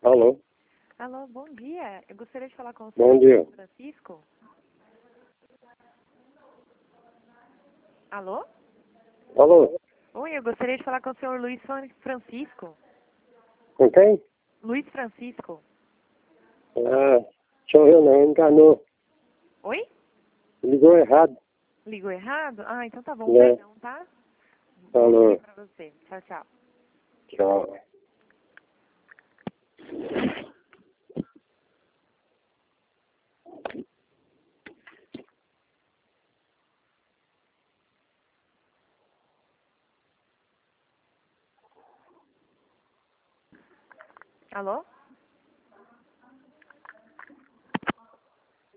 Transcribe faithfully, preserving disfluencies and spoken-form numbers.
Alô? Alô, bom dia. Eu gostaria de falar com o Bom senhor dia. Francisco. Alô? Alô? Oi, eu gostaria de falar com o senhor Luiz Fran- Francisco. Com quem? Luiz Francisco. Ah, deixa eu ver, não, enganou. Oi? Ligou errado. Ligou errado? Ah, então tá bom. É. Perdão, tá? Bom Alô? dia pra você. Tchau, tchau. Tchau. Alô?